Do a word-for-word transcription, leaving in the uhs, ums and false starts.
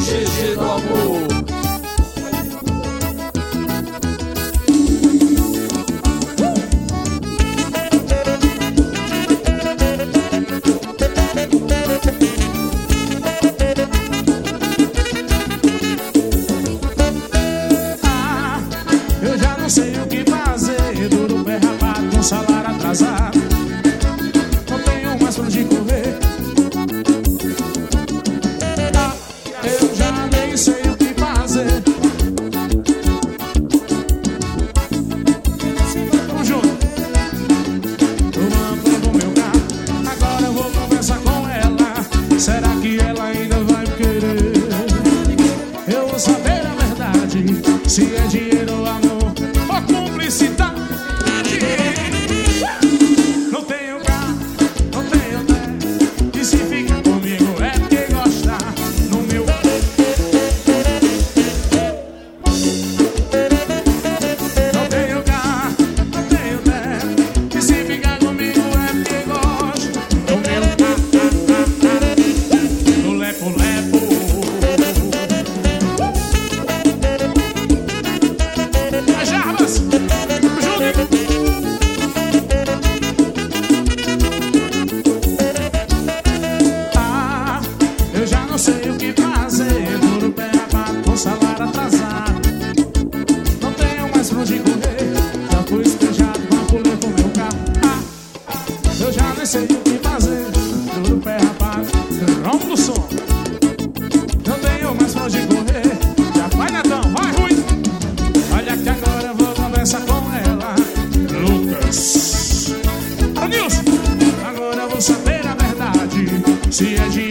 G G do amor. Ah, eu já não sei o que fazer. Duro pé rapado com salário atrasado. Não tenho mais pra onde correr. Ah, eu já nem sei o que fazer. Vamos junto. Tô mandando meu carro. Agora eu vou conversar com ela. Será que ela ainda vai me querer? Eu vou saber a verdade. Se é dinheiro ou amor ou cumplicidade. Não tenho carro, não tenho té. E se fica comigo é porque gosta. No meu não tenho carro, não tenho té. E se ficar comigo é porque gosta. No meu no lepo-lepo. As Jarbas, junto. Ah, eu já não sei o que fazer. Duro pé rapado com salário atrasado. Não tenho mais pra onde correr. Já fui espejado, banco levo meu carro. Ah, eu já nem sei o que fazer. Duro pé rapado, rompo do som. Não tenho mais pra onde correr. Já vai, Netão, vai, Rui. Olha que agora eu vou conversar com ela. Lucas, ô Nilson, agora eu vou saber a verdade. Se é de